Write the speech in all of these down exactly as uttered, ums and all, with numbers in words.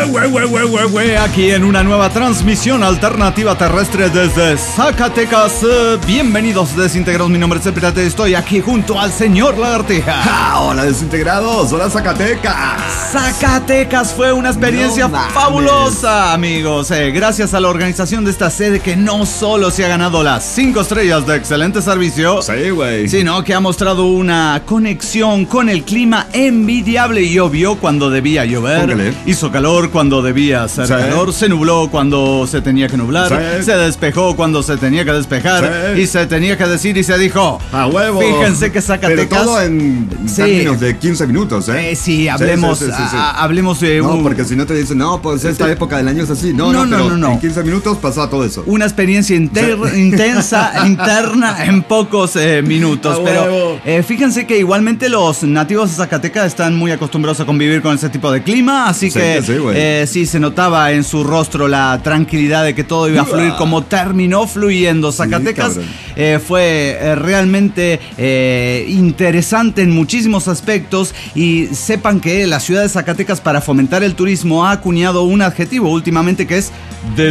güey, güey, güey, güey, güey, aquí en una nueva transmisión alternativa terrestre desde Zacatecas. Eh, bienvenidos desintegrados, mi nombre es el Pirata y estoy aquí junto al señor Lagartija. Ah, hola desintegrados, hola Zacatecas. Zacatecas fue una experiencia no fabulosa, amigos. Eh, gracias a la organización de esta sede que no solo se ha ganado las cinco estrellas de excelente servicio, Sí, güey. sino que ha mostrado una conexión con el clima envidiable. Llovió cuando debía llover, Póngale. hizo calor cuando debía hacer Sí. calor, se nubló cuando se tenía que nublar, Sí. se despejó cuando se tenía que despejar, Sí. y se tenía que decir y se dijo. A huevo. Fíjense que Zacatecas. Pero todo en Sí. términos de quince minutos, ¿eh? Eh, sí, hablemos, Sí, sí, sí, sí, sí. a- hablemos de No, un- porque si no te dicen, no, pues esta Sí. época del año es así. No, No, no, no, pero no, no. en quince minutos pasó todo eso. una experiencia inter- intensa, interna en pocos eh, minutos. A Pero huevo. eh, fíjense que igualmente los nativos de Zacatecas están muy acostumbrados a convivir con ese tipo de clima, así Sí, que sí, güey. eh, sí se notaba en su rostro la tranquilidad de que todo iba a fluir como terminó fluyendo. Zacatecas cabrón. eh, fue eh, realmente eh, interesante en muchísimos aspectos, y sepan que la ciudad de Zacatecas, para fomentar el turismo, ha acuñado un adjetivo últimamente que es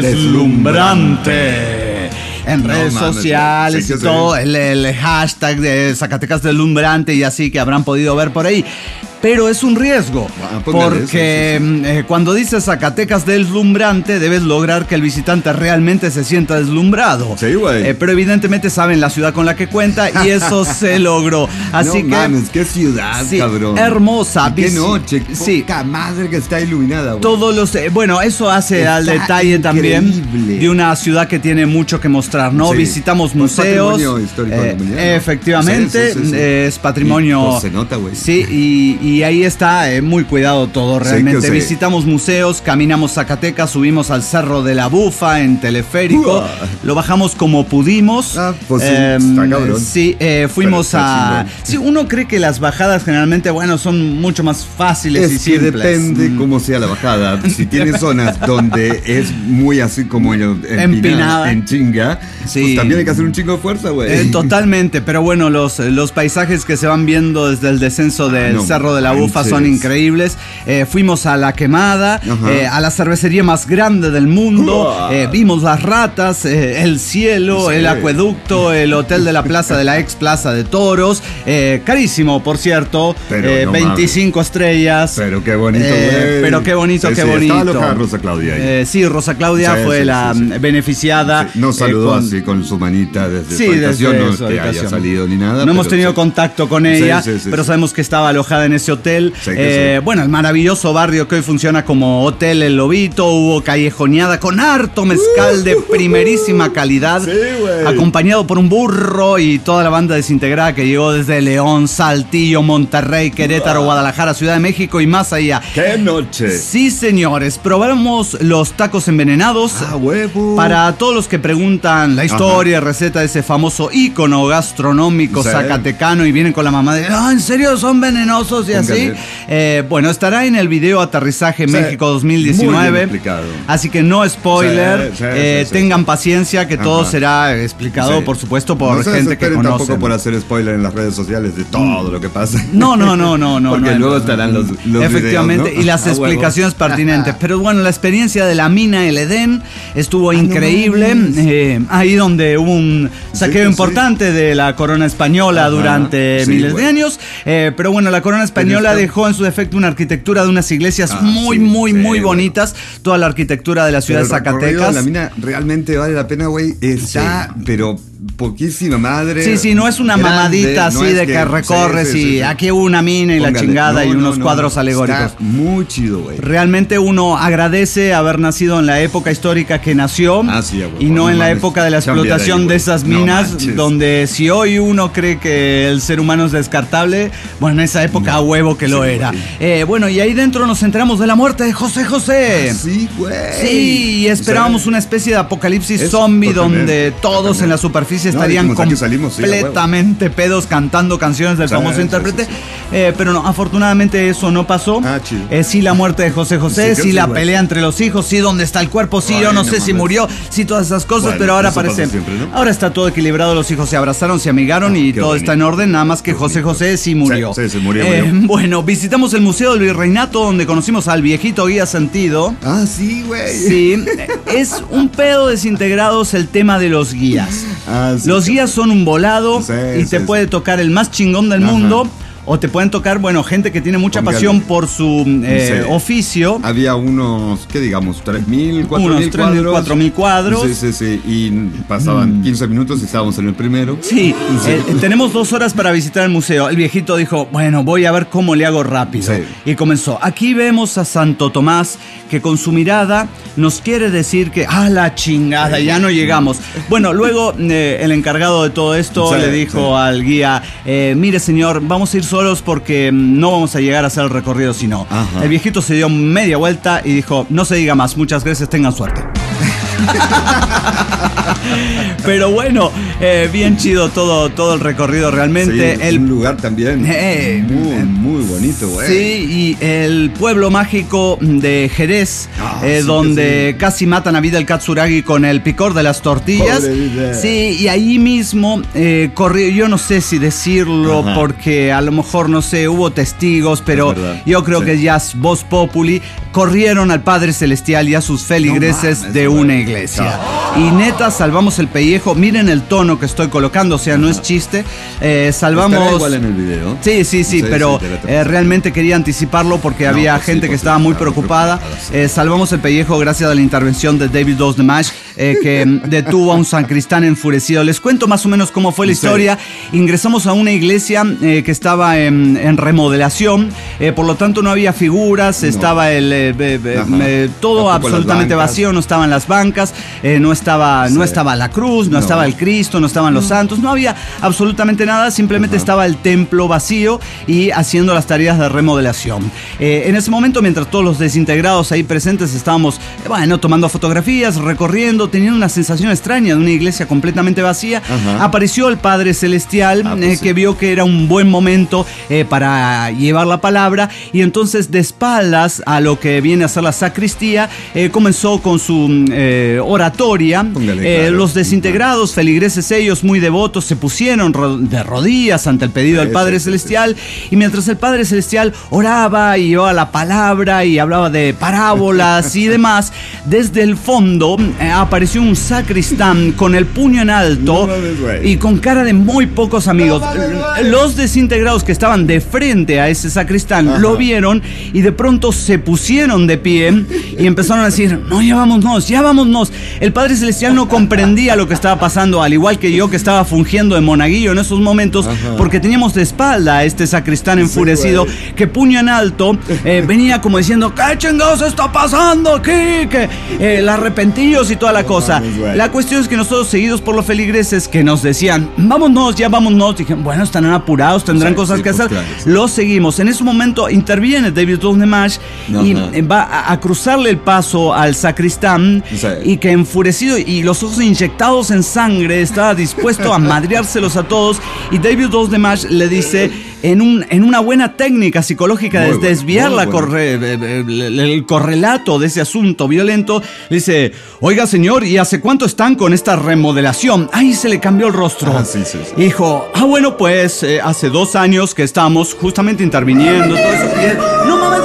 deslumbrante. En No redes mames, sociales sí y que todo, sí. el, el hashtag de Zacatecas deslumbrante y así, que habrán podido ver por ahí. Pero es un riesgo, Ah, póngale porque eso, sí, sí. eh, cuando dices Zacatecas deslumbrante, debes lograr que el visitante realmente se sienta deslumbrado. Sí, güey. Eh, pero evidentemente saben la ciudad con la que cuenta, y eso se logró. Así no que mames, qué ciudad, sí, cabrón. hermosa, Y qué visi- noche, sí. poca madre que está iluminada, güey. todos los eh, bueno, eso hace Está al detalle también increíble. de una ciudad que tiene mucho que mostrar, ¿no? Sí. Visitamos Pues museos, patrimonio histórico eh, de la humanidad, ¿no? efectivamente, Sí, sí, sí, sí. eh, es patrimonio. Y, pues, se nota, güey. Sí, y, y ahí está eh, muy cuidado todo Sí, realmente. que sí. Visitamos museos, caminamos Zacatecas, subimos al Cerro de la Bufa en teleférico, Uah. lo bajamos como pudimos. Ah, pues sí, Em, está cabrón. Sí, eh, fuimos Pero está a. chingón. Sí, uno cree que las bajadas generalmente, bueno, son mucho más fáciles y Es que simples. depende Mm. cómo sea la bajada. Si tienes zonas donde es muy así como en- empinada, Empinada. en chinga, Sí. pues también hay que hacer un chingo de fuerza, güey. Eh, totalmente, pero bueno, los, los paisajes que se van viendo desde el descenso del no Cerro de la Bufa son manches. increíbles. Eh, fuimos a La Quemada, Ajá. eh, a la cervecería más grande del mundo. Uah. Eh, vimos las ratas, eh, el cielo, Sí. el acueducto, el hotel de la plaza de la ex Plaza de Toros. Eh, carísimo, por cierto. Pero eh, no veinticinco estrellas. Pero qué bonito, Eh, güey. pero qué bonito, Sí, qué sí, bonito. Estaba loca Rosa Claudia ahí. Eh, sí, Rosa Claudia Sí, fue sí, la sí, sí. beneficiada. Sí, no eh, saludó con- así con su manita desde Sí, su habitación, desde no su es que haya habitación. salido ni nada. No hemos pero tenido sí. contacto con Sí, ella, sí, sí, pero sí. sabemos que estaba alojada en ese hotel. Sí, que Eh, sí. Bueno, el maravilloso barrio que hoy funciona como Hotel El Lobito. Hubo callejoneada con harto mezcal de primerísima calidad, Sí, güey. acompañado por un burro y toda la banda desintegrada que llegó desde León, Saltillo, Monterrey, Querétaro, Guadalajara, Ciudad de México y más allá. ¡Qué noche! Sí, señores, probamos los tacos envenenados. ¡A huevo! Para todos los que preguntan la historia, receta de ese famoso ícono gastronómico Sí. zacatecano y vienen con la mamá de, ah, ¿en serio son venenosos y así? Póngale. Eh, bueno, estará en el video Aterrizaje Sí. México dos mil diecinueve. Muy bien explicado. Así que no spoiler, Sí, sí, eh, sí, sí, tengan sí. paciencia que todo Ajá. será explicado, Sí. por supuesto, por no se gente que desesperen conoce. tampoco por hacer spoiler en las redes sociales de todo lo que pasa. No, no, no, no, no. Porque no, luego no, estarán no. los, los Efectivamente, videos, ¿no? y las A huevo. explicaciones pertinentes. Pero bueno, la experiencia de la mina El Edén estuvo Ah, no increíble. mames. Eh, ahí donde hubo un saqueo Sí, sí. importante de la corona española Ajá. durante Sí, miles güey. de años. Eh, pero bueno, la corona española está- dejó en su defecto una arquitectura de unas iglesias Ah, muy, sí, muy, sí, muy güey. bonitas. Toda la arquitectura de la ciudad Pero de el recorrido Zacatecas. de la mina realmente vale la pena, güey. Está, pero poquísima madre. Sí, sí, no es una grande, mamadita así no es de que, recorres sí, sí, y sí, sí. aquí hubo una mina y la Póngale. chingada y No, no, unos no, cuadros no. alegóricos. Está muy chido, güey. Realmente uno agradece haber nacido en la época histórica que nació Ah, sí, a huevo. y no, No en la mames. época de la Chambear ahí, explotación de güey. esas No minas, manches. donde si hoy uno cree que el ser humano es descartable, bueno, en esa época a huevo que lo Sí, era. güey. Eh, bueno, y ahí dentro nos enteramos de la muerte de José José. Sí, güey. Sí, y esperábamos O sea, una especie de apocalipsis es zombie totalmente, donde todos totalmente. en la superficie No, estarían dijimos, aquí salimos, sí, a huevo. completamente pedos cantando canciones del Sí, famoso sí, intérprete. sí, sí. eh, pero no, afortunadamente eso no pasó. Ah, chido. Eh, sí la muerte de José José, Sí, sí sí, la güey. pelea entre los hijos, sí dónde está el cuerpo, sí Ay, yo no no sé si mames. murió, sí todas esas cosas, Bueno, pero ahora eso pasa parece, siempre, ¿no? ahora está todo equilibrado, los hijos se abrazaron, se amigaron Ah, y qué todo bonito. está en orden, nada más que Qué José bonito. José sí murió. Sí, sí, se murió, Eh, murió. Bueno, visitamos el Museo del Virreinato donde conocimos al viejito guía Sentido. Ah, sí, güey. Sí, es un pedo desintegrados el tema de los guías. Ah, sí, Los sí. guías son un volado Sí, y sí, te sí. puede tocar el más chingón del Ajá. mundo o te pueden tocar, bueno, gente que tiene mucha Póngale. pasión por su eh, Sí. oficio. Había unos, ¿qué digamos? tres mil, cuatro Unos mil tres mil, cuadros. cuatro mil cuadros. Sí, sí, sí. Y pasaban quince minutos y estábamos en el primero. Sí, Sí. eh, tenemos dos horas para visitar el museo. El viejito dijo, bueno, voy a ver cómo le hago rápido. Sí. Y comenzó, aquí vemos a Santo Tomás que con su mirada nos quiere decir que, ah, la chingada, ya no llegamos. Bueno, luego eh, el encargado de todo esto Sí, le dijo sí. al guía, eh, mire señor, vamos a ir solos porque mm, no vamos a llegar a hacer el recorrido si no. Ajá. El viejito se dio media vuelta y dijo, no se diga más, muchas gracias, tengan suerte. Pero bueno, eh, bien chido todo, todo el recorrido realmente. Sí, el, un lugar también Eh, muy, muy bonito, güey. Sí, y el pueblo mágico de Jerez, Ah, eh, sí, donde sí. casi matan a Vidal Katsuragi con el picor de las tortillas. Pobre Vidal. Sí, y ahí mismo eh, corrió, yo no sé si decirlo, Ajá. porque a lo mejor, no sé, hubo testigos, pero Es verdad. yo creo Sí. que ya es voz populi, corrieron al Padre Celestial y a sus feligreses No mames, de güey. una iglesia. Cabrón. Y neta, salvamos el pellejo. Miren el tono que estoy colocando, o sea, no es chiste. Eh, salvamos... Estará igual en el video. Sí, sí, sí, Sí, pero sí, te la tengo. eh, realmente quería anticiparlo porque No, había pues sí, gente que pues sí, estaba muy estaba muy preocupada. preocupada, sí. Eh, salvamos el pellejo gracias a la intervención de David Dos de Mash, eh, que detuvo a un sacristán enfurecido. Les cuento más o menos cómo fue la ¿En serio? historia. Ingresamos a una iglesia eh, que estaba en, en remodelación, eh, por lo tanto no había figuras, No. estaba el, eh, eh, eh, Ajá. eh, todo Tampoco las absolutamente bancas. vacío, no estaban las bancas, eh, no, estaba, no Sí. estaba la cruz, no, No. estaba el Cristo, no estaban los santos, no había absolutamente nada, simplemente Ajá. estaba el templo vacío y haciendo las tareas de remodelación. Eh, en ese momento, mientras todos los desintegrados ahí presentes estábamos, eh, bueno, tomando fotografías, recorriendo, teniendo una sensación extraña de una iglesia completamente vacía, Ajá. apareció el Padre Celestial, Ah, pues eh, sí. que vio que era un buen momento eh, para llevar la palabra y entonces de espaldas a lo que viene a ser la sacristía, eh, comenzó con su eh, oratoria. Póngale, Eh, claro. los desintegrados, feligreses ellos muy devotos, se pusieron ro- de rodillas ante el pedido del Sí, Padre sí, sí, Celestial y mientras el Padre Celestial oraba y llevaba la palabra y hablaba de parábolas y demás, desde el fondo eh, apareció un sacristán con el puño en alto No mames, güey. y con cara de muy pocos amigos. No mames, güey. Los desintegrados que estaban de frente a ese sacristán Ajá. lo vieron y de pronto se pusieron de pie y empezaron a decir, no, ya vámonos, ya vámonos. El Padre Celestial no comprendía lo que estaba pasando, al igual que yo que estaba fungiendo de monaguillo en esos momentos, Ajá. porque teníamos de espalda a este sacristán enfurecido güey. que puño en alto eh, venía como diciendo, ¿qué chingados está pasando aquí? Que eh, el arrepentíos y toda la No cosa. mames, güey. La cuestión es que nosotros, seguidos por los feligreses que nos decían, vámonos, ya vámonos, dije, bueno, estarán apurados, tendrán Sí, cosas sí, que pues hacer. claro, sí. Los seguimos. En ese momento interviene David Dosnemash y Ajá. eh, va a, a cruzarle el paso al sacristán Sí. y que enfurecido y los ojos inyectados en sangre estaba dispuesto a madreárselos a todos y David Dosnemash le dice en, un, en una buena técnica psicológica Muy de bueno, desviar muy la bueno. corre- eh, eh, el, el correlato de ese asunto violento, le dice, oiga señor, ¿y hace cuánto están con esta remodelación? Ahí se le cambió el rostro. Ah, sí, sí, sí. Dijo, ah, bueno, pues eh, hace dos años que estamos justamente interviniendo. Todo eso. Y él, no mames,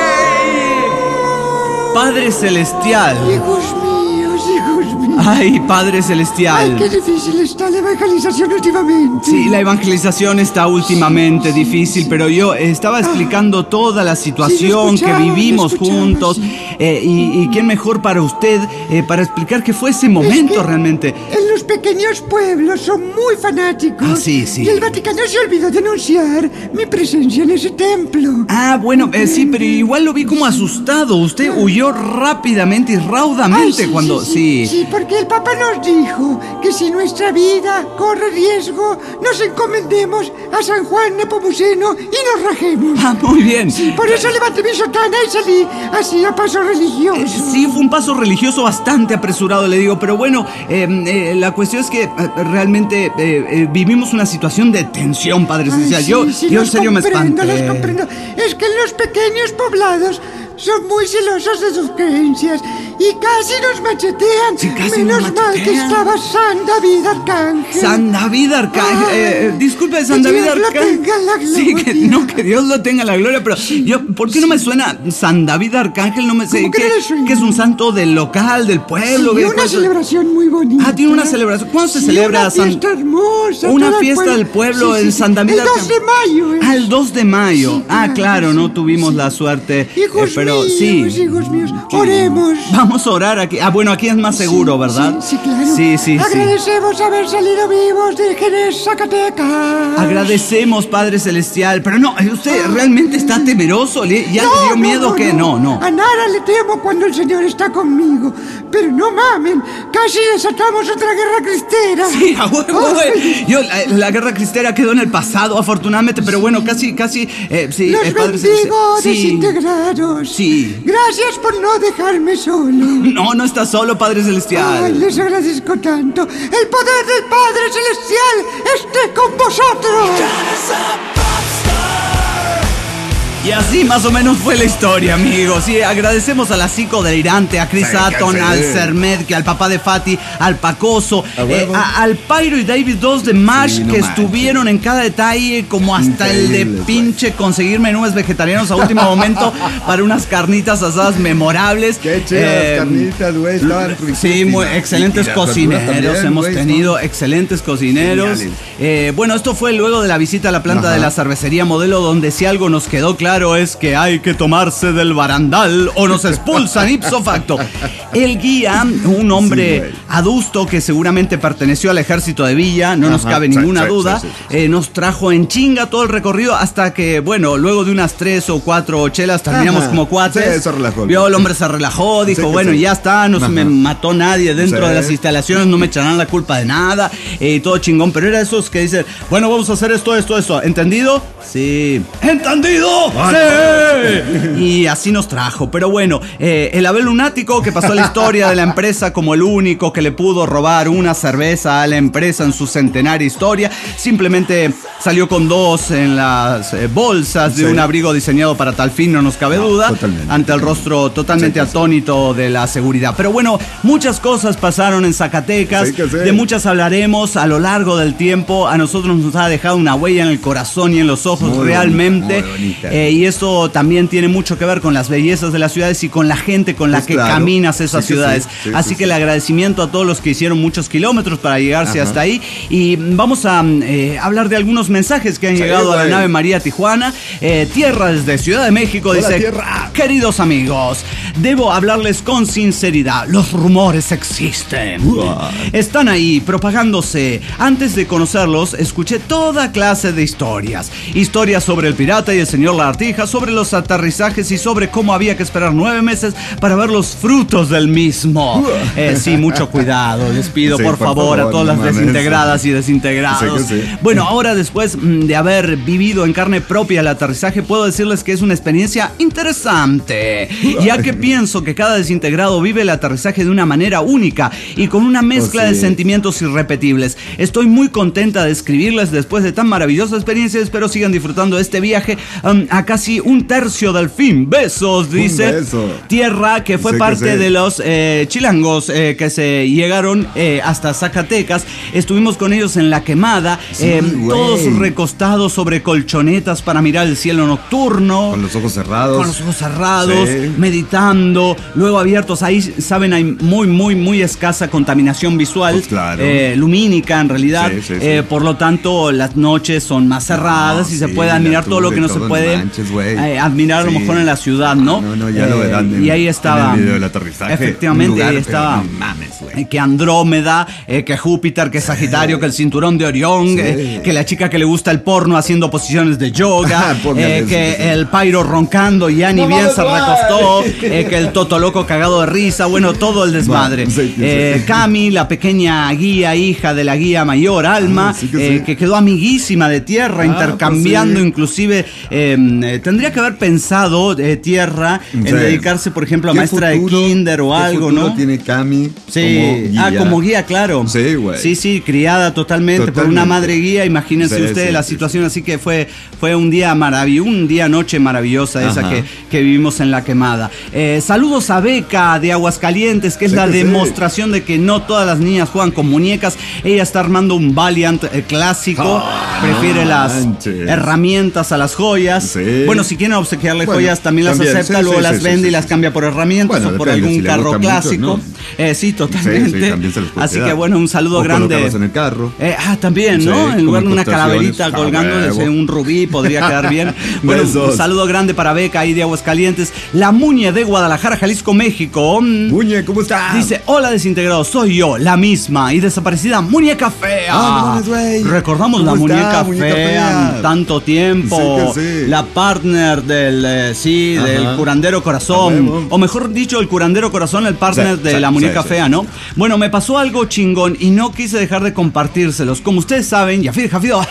güey. Padre Celestial. Hijos míos, hijos míos. Ay, Padre Ay, Celestial. qué difícil está la evangelización últimamente. Sí, la evangelización está últimamente difícil, pero yo estaba explicando toda la situación Sí, lo que escuchaba, vivimos lo escuchaba, juntos. sí. eh, y, y quién mejor para usted eh, para explicar qué fue ese momento Es que realmente. En los pequeños pueblos son muy fanáticos. Ah, sí, sí. Y el Vaticano se olvidó de anunciar mi presencia en ese templo. Ah, bueno, eh, sí, pero igual lo vi como asustado. Usted huyó rápidamente y raudamente Ay, sí, cuando... sí, sí, sí, porque que el Papa nos dijo que si nuestra vida corre riesgo, nos encomendemos a San Juan Nepomuceno y nos rajemos. Ah, muy bien. Sí, por eso levanté mi sotana y salí así a paso religioso. Sí, fue un paso religioso bastante apresurado, le digo, pero bueno, eh, eh, la cuestión es que eh, realmente eh, eh, vivimos una situación de tensión, Padre Celestial. Sí, Yo, sí, yo en serio me espanté. Los comprendo. Es que en los pequeños poblados son muy celosos de sus creencias y casi nos machetean. Sí, casi Menos nos mal que machetean. estaba San David Arcángel. San David Arcángel. Ay, eh, eh, disculpe, San que David Dios lo Arcángel. tenga en la Sí, que, gloria. no, que Dios lo tenga en la gloria, pero yo, ¿por qué no me suena San David Arcángel? No me sé. ¿Cómo que ¿Qué, no le suena? qué es un santo del local, del pueblo? Sí, ¿Qué una cosa? celebración muy bonita. Ah, tiene una celebración. ¿Cuándo se Sí, celebra una San- fiesta hermosa. Una todo el fiesta del pueblo en San David El dos Arcángel. de mayo. ¿eh? Ah, el dos de mayo. Sí, Ah, claro, claro, sí, no tuvimos sí. la suerte. eh, Hijos pero míos, sí. hijos míos, oremos. Vamos a orar aquí. Ah, bueno, aquí es más seguro, Sí, ¿verdad? Sí, sí, claro. Sí, sí, sí. Agradecemos haber salido vivos de Jerez, Zacatecas. Agradecemos, Padre Celestial. Pero no, ¿usted realmente está temeroso? ¿Le- ¿Ya No, le dio no, miedo no, que no? No. A nada le temo cuando el Señor está conmigo. Pero no mamen, casi desatamos otra guerra cristera. Sí, a huevo, Ay, güey. Yo, la, la guerra cristera quedó en el pasado, afortunadamente, pero bueno, casi, casi, eh, sí. Los eh, Padre bendigo, Celestial. Sí. desintegrados. Sí. Gracias por no dejarme solo. No, no está solo, Padre Celestial. Ay, les agradezco tanto. El poder del Padre Celestial esté con vosotros. Y así más o menos fue la historia, amigos. Y agradecemos a la Psico delirante, a Chris Sí, Atton, sí. al Sermed, que al papá de Fati, al Pacoso, A eh, huevo. a- al Pyro y David dos de Mash, Sí, no que manches. estuvieron en cada detalle, como hasta el de Increíbles, pinche conseguir menúes vegetarianos a último momento para unas carnitas asadas memorables. Qué chidas Eh, carnitas, güey. Estaban Sí, muy riquísimas. excelentes Y las verduras cocineros. también, Hemos güey, tenido son excelentes cocineros. geniales. Eh, bueno, esto fue luego de la visita a la planta Ajá. de la cervecería Modelo, donde si algo nos quedó claro es que hay que tomarse del barandal o nos expulsan ipso facto. El guía, un hombre Sí, güey. adusto que seguramente perteneció al ejército de Villa, no nos Ajá, cabe sí, ninguna sí, duda, sí, sí, sí. eh, nos trajo en chinga todo el recorrido hasta que, bueno, luego de unas tres o cuatro chelas terminamos Ajá. como cuates. Sí, se relajó el Vio, el güey. hombre se relajó, dijo, Sí que bueno, sí. ya está, no se Ajá. me mató nadie dentro Sí. de las instalaciones, no me echarán la culpa de nada, eh, y todo chingón, pero era esos que dicen, bueno, vamos a hacer esto, esto, esto, ¿entendido? Sí. ¿Entendido? Sí. Y así nos trajo, pero bueno, eh, el Abel lunático que pasó a la historia de la empresa como el único que le pudo robar una cerveza a la empresa en su centenaria historia, simplemente salió con dos en las eh, bolsas de Sí. un abrigo diseñado para tal fin, no nos cabe No, duda, totalmente. ante el rostro totalmente Sí, que sí. atónito de la seguridad. Pero bueno, muchas cosas pasaron en Zacatecas, Sí, que sí. de muchas hablaremos a lo largo del tiempo. A nosotros nos ha dejado una huella en el corazón y en los ojos Muy realmente. bonita, muy bonita. Eh, y eso también tiene mucho que ver con las bellezas de las ciudades y con la gente con la Pues que claro. caminas esas Sí que ciudades. sí, sí, Así sí, que sí. el agradecimiento a todos los que hicieron muchos kilómetros para llegarse Ajá. hasta ahí. Y vamos a eh, hablar de algunos mensajes que han Sí, llegado a la güey. nave María Tijuana. Eh, tierra desde Ciudad de México, Hola, dice: tierra. queridos amigos, debo hablarles con sinceridad. Los rumores existen. Uah. Están ahí propagándose. Antes de conocerlos, escuché toda clase de historias. Historias sobre el pirata y el señor Lagartija, sobre los aterrizajes y sobre cómo había que esperar nueve meses para ver los frutos del mismo. Eh, sí, mucho cuidado. Les pido, Sí, por, por favor, a favor, todas no las mames. desintegradas y desintegrados. Sí que sí. Bueno, ahora después mm, de haber vivido en carne propia el aterrizaje, puedo decirles que es una experiencia interesante, ya que pienso que cada desintegrado vive el aterrizaje de una manera única y con una mezcla Oh, sí. de sentimientos irrepetibles. Estoy muy contenta de escribirles después de tan maravillosa experiencia. Espero sigan disfrutando de este viaje um, a casi un tercio del fin. Besos, dice beso. Tierra, que fue Sí que parte sí. de los eh, chilangos eh, que se llegaron eh, hasta Zacatecas. Estuvimos con ellos en La Quemada, Sí, eh, güey. todos recostados sobre colchonetas para mirar el cielo nocturno. Con los ojos cerrados. Con los ojos cerrados, Sí. meditando, luego abiertos. Ahí, saben, hay muy, muy, muy escasa contaminación visual, Pues claro. eh, lumínica en realidad. Sí, sí, sí. Eh, por lo tanto, las noches son más cerradas No, y se sí, puede la admirar todo lo que no altura se y todo, puede no manches, güey. eh, admirar a lo Sí. mejor en la ciudad, ¿no? No, no, ya lo verán en- Y ahí estaba. en el video del aterrizaje. Efectivamente, Un lugar, ahí pero estaba. no mames, güey. eh, Que Andrómeda, eh, que Júpiter, que Sagitario, que el cinturón de Orión, Sí. eh, que la chica que le gusta el porno haciendo posiciones de yoga, Póngale eh, eso, que sí, sí. el Pyro roncando y Annie No viendo también se recostó, eh, que el Totoloco cagado de risa, bueno, todo el desmadre. Bueno, sí, sí, eh, sí. Cami, la pequeña guía, hija de la guía mayor, Alma, Ah, sí que eh, sí. que quedó amiguísima de Tierra, Ah, intercambiando pues sí. inclusive, eh, eh, tendría que haber pensado eh, Tierra en Sí. dedicarse, por ejemplo, a ¿Qué maestra futuro- de kinder o qué algo, futuro ¿no? tiene Cami Sí, como guía? ah, como guía, claro. Sí, güey. Sí, sí, criada totalmente, por Totalmente. una madre guía, imagínense Sí, ustedes sí, la sí, situación, así que fue, fue un día maravilloso, un día noche maravillosa esa Ajá. que, que vivimos en La Quemada. Eh, saludos a Beca de Aguascalientes, que es Sí la que sí. demostración de que no todas las niñas juegan con muñecas. Ella está armando un Valiant eh, clásico, Ah, prefiere no las manches. herramientas a las joyas. Sí. Bueno, si quieren obsequiarle Bueno, joyas, también las también, acepta, sí, luego sí, las sí, vende sí, y sí, las sí. cambia por herramientas Bueno, o por depende, algún si le carro gusta mucho, clásico. ¿no? Eh, sí, totalmente. Sí, sí, también se les puede Así quedar. que bueno, un saludo O grande. colocarlas en el carro. Eh, ah, también, ¿no? Sí, En lugar de como una incrustaciones. calaverita Ah, colgándoles huevo. un rubí, podría quedar bien. Bueno, Besos. un saludo grande para Beca ahí de Aguascalientes. La Muñe de Guadalajara, Jalisco, México. Mm, Muñe, ¿cómo estás? Dice, hola desintegrados, soy yo, la misma y desaparecida Muñeca Fea. Ah, no mames, güey. Recordamos ¿Cómo la está, Muñeca, Muñeca Fea, Fea? tanto tiempo. Sí que sí. La partner del, eh, sí, Ajá. del curandero A corazón. huevo. O mejor dicho, el curandero corazón, el partner Sí, de sí, la Muñeca sí, Fea, sí, ¿no? sí. Bueno, me pasó algo chingón y no quise dejar de compartírselos. Como ustedes saben, Yafid Jafido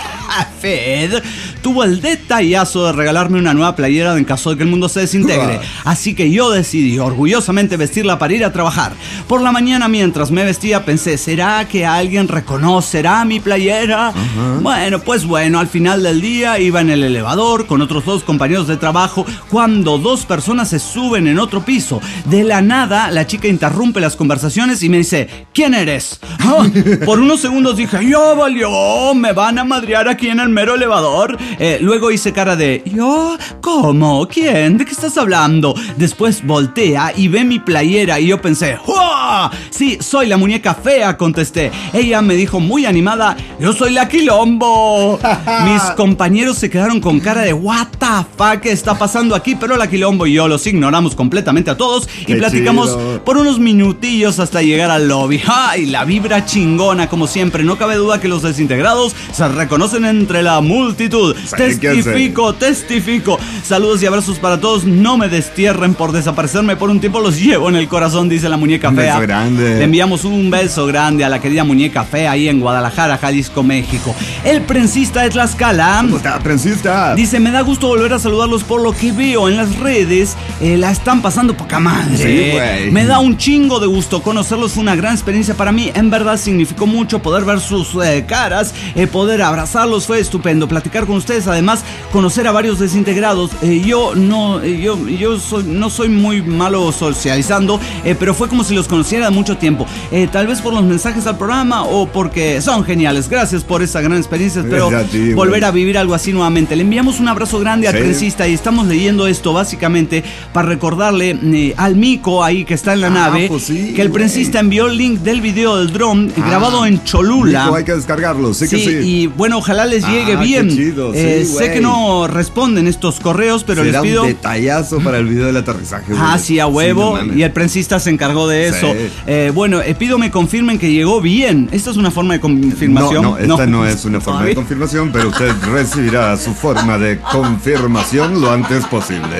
Fed tuvo el detallazo de regalarme una nueva playera en caso de que el mundo se desintegre. Así que yo decidí orgullosamente vestirla para ir a trabajar. Por la mañana, mientras me vestía, pensé, ¿será que alguien reconocerá mi playera? Bueno, pues bueno, al final del día iba en el elevador con otros dos compañeros de trabajo cuando dos personas se suben en otro piso. De la nada, la chica interrumpe las conversaciones y me dice, ¿quién eres? Ah, por unos segundos dije, ¡yo valió! ¿Me van a madrear aquí en el mero elevador? Eh, luego hice cara de, ¿yo? ¿Cómo? ¿Quién? ¿De qué estás hablando? Después voltea y ve mi playera y yo pensé, ¡Jua! Sí, soy la Muñeca Fea, contesté. Ella me dijo muy animada, yo soy la Quilombo. Mis compañeros se quedaron con cara de, what the fuck, ¿qué está pasando aquí? Pero la Quilombo y yo los ignoramos completamente a todos y Qué platicamos chido. por unos minutillos hasta llegar al lobby. ¡Ay! La vibra chingona, como siempre. No cabe duda que los desintegrados se reconocen entre la multitud. Sí, ¿qué Testifico, testifico. Saludos y abrazos para todos. No me destierren por desaparecerme por un tiempo. Los llevo en el corazón, dice la Muñeca Un Fea. beso grande. Le enviamos un beso grande a la querida Muñeca Fea ahí en Guadalajara, Jalisco, México. El prensista de Tlaxcala ¿Cómo está, prensista? dice, me da gusto volver a saludarlos por lo que veo en las redes. Eh, la están pasando poca madre. Sí, güey. Me da un chingo de gusto conocerlos. Fue una gran experiencia para mí. En verdad significó mucho poder ver sus eh, caras, eh, poder abrazarlos. Fue estupendo platicar con ustedes. Además, conocer a varios desintegrados. Eh, yo no, eh, yo, yo soy, no soy muy malo socializando, eh, pero fue como si los conociera de mucho tiempo. Eh, tal vez por los mensajes al programa o porque son geniales. Gracias por esa gran experiencia. Espero Gracias a ti, güey. volver a vivir algo así nuevamente. Le enviamos un abrazo grande al Sí. prensista y estamos leyendo esto básicamente para recordarle eh, al Mico ahí que está en la Ah, nave pues sí, que el güey. prensista envió el link del video del dron Ah, grabado en Cholula. Nico, hay que descargarlo, sí, que Sí, sí. y bueno, ojalá les llegue Ah, bien. qué chido, sí, Eh, sé güey. que no responden estos correos, pero Será les pido. un detallazo para el video del aterrizaje. güey. Ah, sí, a huevo. Sí, no mames. y el prensista se encargó de eso. Sí. Eh, bueno, eh, pido me confirmen que llegó bien. ¿Esta es una forma de confirmación? No, no, esta no, es una forma de Ay. confirmación, pero usted recibirá su forma de confirmación lo antes posible.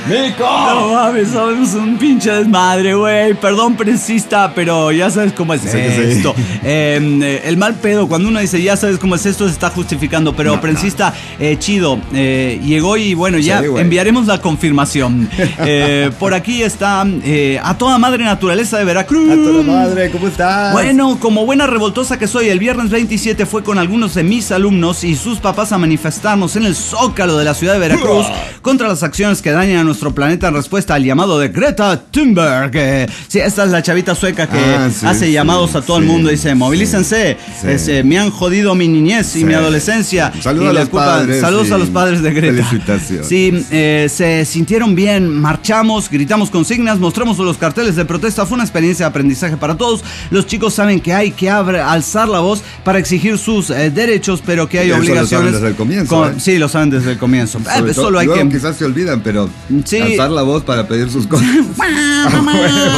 No mames, somos un pinche desmadre, güey. Perdón, prensista, pero ya sabes cómo es Sí que sí. esto. Eh, eh, el mal pedo, cuando uno dice ya sabes cómo es esto, se está justificando. Pero, No, prensista, eh, chido. eh, llegó y bueno, ya Sí, güey. enviaremos la confirmación. Eh, por aquí está eh, a toda madre naturaleza de Veracruz. A toda madre, ¿cómo estás? Bueno, como buena revoltosa que soy, el viernes veintisiete fue con algunos de mis alumnos y sus papás a manifestarnos en el Zócalo de la ciudad de Veracruz contra las acciones que dañan a nuestro planeta en respuesta al llamado de Greta Thunberg. Eh, sí, esta es la chavita sueca que Ah, sí, hace sí, llamados a todo el sí, mundo. Dice, movilícense. sí. Es, eh, me han jodido mi niñez y Sí. mi adolescencia. Saludos Y a la los padres Saludos y a los padres de Greta. felicitaciones. Sí, eh, se sintieron bien, marchamos, gritamos consignas, mostramos los carteles de protesta. Fue una experiencia de aprendizaje para todos. Los chicos saben que hay que abre- alzar la voz para exigir sus eh, derechos, pero que hay Eso lo saben obligaciones. desde el comienzo, con- ¿eh? Sí, lo saben desde el comienzo. Eh, Sobre solo todo- hay luego que... quizás se olvidan, pero Sí. alzar la voz para pedir sus cosas. A huevo.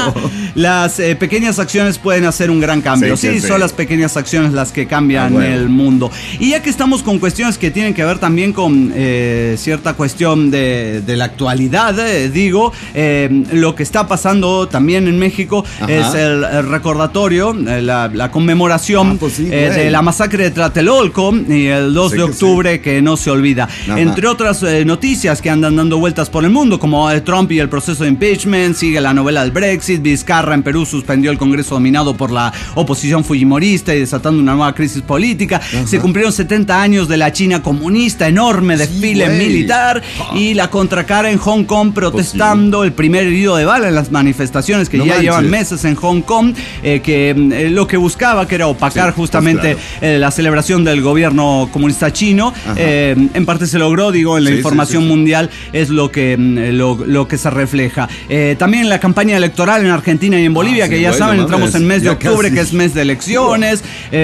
las eh, pequeñas acciones pueden hacer un gran cambio. Sí, sí, sí, son las pequeñas acciones las que cambian ah, bueno. el mundo. Y ya que estamos con cuestiones que tienen que ver también con eh, cierta cuestión de, de la actualidad, eh, digo, eh, lo que está pasando también en México Ajá. es el, el recordatorio, eh, la, la conmemoración ah, pues sí, eh, de la masacre de Tlatelolco y el dos de octubre que, que no se olvida. Ajá. Entre otras eh, noticias que andan dando vueltas por el mundo, como eh, Trump y el proceso de impeachment, sigue la novela del Brexit, Vizcarra en Perú suspendió el Congreso dominado por la oposición fujimorista y desatando una nueva crisis política. Ajá. Se cumplieron setenta años de la China comunista, enorme desfile sí, militar oh. y la contracara en Hong Kong protestando, pues sí. el primer herido de bala en las manifestaciones que no ya manches. llevan meses en Hong Kong, eh, que eh, lo que buscaba que era opacar sí, justamente pues claro. eh, la celebración del gobierno comunista chino. Eh, en parte se logró, digo, en la sí, información sí, sí, mundial sí. es lo que, lo, lo que se refleja. Eh, también la campaña electoral en Argentina y en Bolivia, ah, sí, que ya bueno, saben, mames, entramos en mes de octubre, casi. que es mes de elecciones,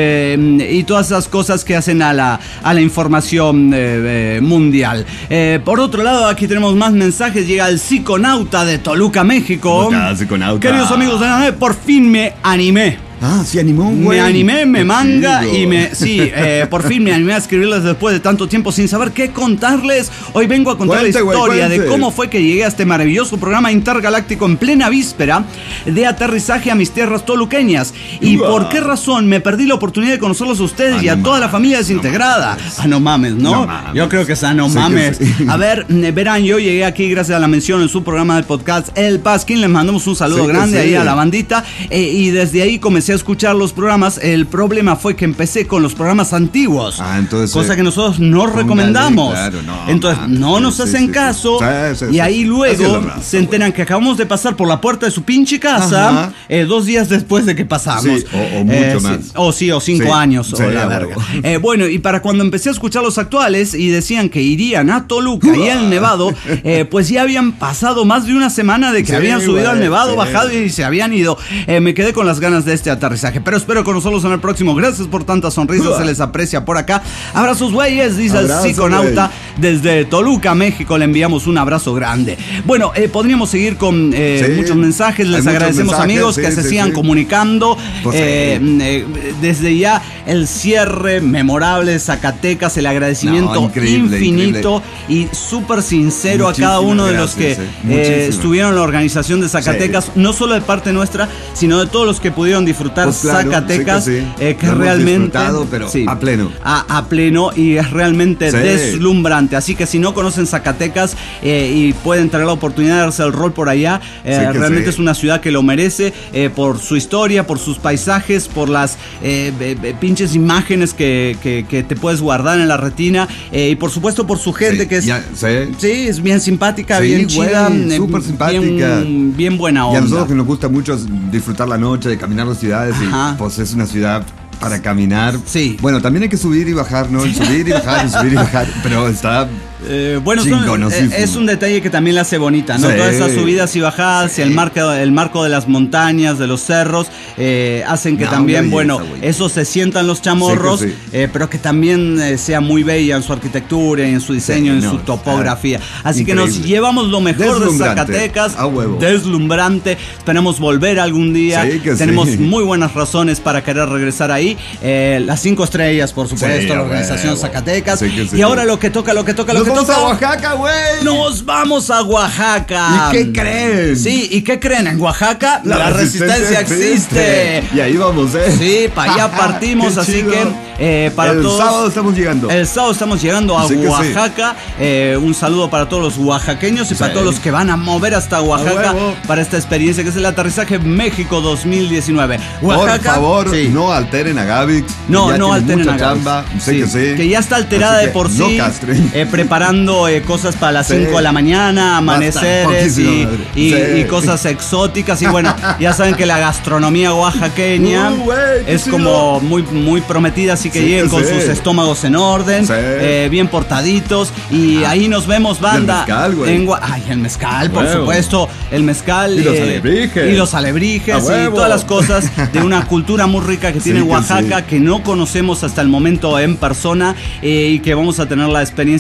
eh, y todas esas cosas que hacen a la, a la información eh, eh, mundial. Eh, por otro lado, aquí tenemos más mensajes. Llega el psiconauta de Toluca, México. Está, psiconauta. Queridos amigos de la por fin me animé. Ah, sí animó, güey. Me animé, me manga chido. y me... Sí, eh, por fin me animé a escribirles después de tanto tiempo sin saber qué contarles. Hoy vengo a contar cuente, la historia wey, de cómo fue que llegué a este maravilloso programa intergaláctico en plena víspera de aterrizaje a mis tierras toluqueñas. Y Uah. por qué razón me perdí la oportunidad de conocerlos a ustedes ah, y a no toda mames, la familia desintegrada. No ah, no mames, ¿no? no mames. Yo creo que es ah, no sí mames. Sí. A ver, verán, yo llegué aquí gracias a la mención en su programa del podcast El Pasquín. Les mandamos un saludo sí grande sí. ahí a la bandita. Eh, y desde ahí comencé a escuchar los programas. El problema fue que empecé con los programas antiguos, ah, entonces, cosa que nosotros no póngale, recomendamos. Claro, no, entonces man, no nos sí, hacen sí, caso sí, sí, sí, y ahí sí, luego raza, se enteran bueno. que acabamos de pasar por la puerta de su pinche casa eh, dos días después de que pasamos. Sí, o, o mucho eh, más. Sí, o sí, o cinco sí, años. Sí, o la verga. Eh, bueno, y para cuando empecé a escuchar los actuales y decían que irían a Toluca y al Nevado, eh, pues ya habían pasado más de una semana de que sí, habían subido güey, al Nevado, sí. bajado y se habían ido. Eh, me quedé con las ganas de este aterrizaje. Pero espero conocerlos en el próximo. Gracias por tantas sonrisas, uh. se les aprecia por acá. Abrazos, güeyes, dice Abrazo, el psiconauta wey. desde Toluca, México. Le enviamos un abrazo grande. Bueno, eh, podríamos seguir con eh, sí. muchos mensajes. Les Hay agradecemos, mensajes, amigos, sí, que sí, se sigan sí. comunicando. Pues eh, sí. eh, desde ya el cierre memorable de Zacatecas, el agradecimiento no, increíble, infinito increíble. y súper sincero Muchísimas a cada uno de gracias, los que sí. eh, estuvieron en la organización de Zacatecas, sí. no solo de parte nuestra, sino de todos los que pudieron disfrutar pues claro, Zacatecas, sí que, sí. Eh, que realmente pero sí, a pleno a, a pleno y es realmente sí. deslumbrante. Así que si no conocen Zacatecas eh, y pueden tener la oportunidad de darse el rol por allá, eh, sí realmente sí. es una ciudad que lo merece eh, por su historia, por sus paisajes, por las eh, eh, pinches imágenes que, que, que te puedes guardar en la retina eh, y por supuesto por su gente sí. que es, ya, sí. sí, es bien simpática, sí, bien chida, eh, súper simpática, bien, bien buena onda. Y a nosotros que nos gusta mucho disfrutar la noche, de caminar las ciudades Ajá. y pues es una ciudad para caminar. Sí. Bueno, también hay que subir y bajar, ¿no? Subir y bajar, y subir y bajar, pero está... Eh, bueno, son, eh, es un detalle que también la hace bonita, ¿no? Sí. Todas esas subidas y bajadas sí. y el marco, el marco de las montañas, de los cerros, eh, hacen que no, también, belleza, bueno, güey. eso se sientan los chamorros, sí, sí. Eh, pero que también eh, sea muy bella en su arquitectura, en su diseño, sí, en no, su topografía. Así increíble. que nos llevamos lo mejor de Zacatecas, a huevo. deslumbrante. Esperamos volver algún día. Sí, Tenemos sí. muy buenas razones para querer regresar ahí. Eh, las cinco estrellas, por supuesto, sí, la organización huevo. Zacatecas. Sí, sí, y ahora sí. lo que toca, lo que toca, lo que Nos vamos a Oaxaca, güey. Nos vamos a Oaxaca. ¿Y qué creen? Sí, ¿y qué creen? En Oaxaca la, la resistencia, resistencia existe. Y ahí vamos, ¿eh? Sí, para allá partimos, así que eh, para el todos. El sábado estamos llegando. El sábado estamos llegando a así Oaxaca. Sí. Eh, un saludo para todos los oaxaqueños y sí. para todos los que van a mover hasta Oaxaca para esta experiencia que es el aterrizaje México dos mil diecinueve. Oaxaca, por favor, sí. no alteren a Gavix. No, no alteren a Gavix. Sé sí, que, sí. que ya está alterada de por no sí. Eh, preparando eh, cosas para las cinco sí. de la mañana, amaneceres y, y, sí. y cosas exóticas. Y bueno, ya saben que la gastronomía oaxaqueña uh, wey, es chido. como muy, muy prometida, así que sí, lleguen con sí. sus estómagos en orden, sí. eh, bien portaditos. Y ah, ahí nos vemos, banda. El mezcal, güey. En, ay, el mezcal, por huevo. supuesto. El mezcal. Y los eh, alebrijes. Y los alebrijes y todas las cosas de una cultura muy rica que tiene sí, Oaxaca, que, sí. que no conocemos hasta el momento en persona eh, y que vamos a tener la experiencia gracias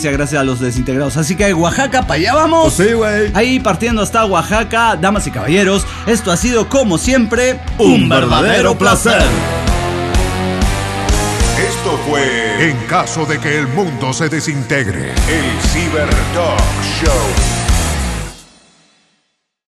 los desintegrados. Así que Oaxaca, para allá vamos. Pues sí, güey. Ahí partiendo hasta Oaxaca, damas y caballeros, esto ha sido como siempre un, un verdadero placer. Esto fue En caso de que el mundo se desintegre, el Ciber Talk Show.